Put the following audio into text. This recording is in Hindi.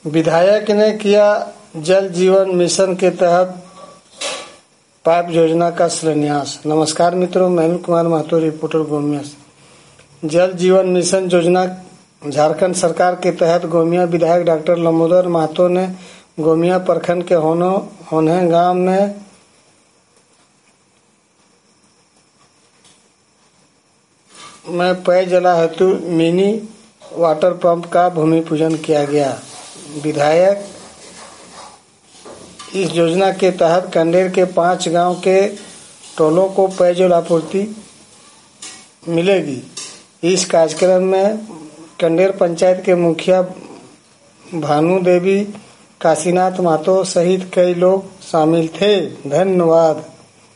विधायक ने किया जल जीवन मिशन के तहत पाइप योजना का शिलान्यास। नमस्कार मित्रों, मैं अनिल कुमार महतो, रिपोर्टर गोमिया से। जल जीवन मिशन योजना झारखंड सरकार के तहत गोमिया विधायक डॉक्टर लंबोदर महतो ने गोमिया प्रखंड के होन्हे गांव में पेयजल हेतु मिनी वाटर पंप का भूमि पूजन किया गया। विधायक इस योजना के तहत कंडेर के 5 गांव के टोलों को पेयजल आपूर्ति मिलेगी। इस कार्यक्रम में कंडेर पंचायत के मुखिया भानु देवी, काशीनाथ महतो सहित कई लोग शामिल थे। धन्यवाद।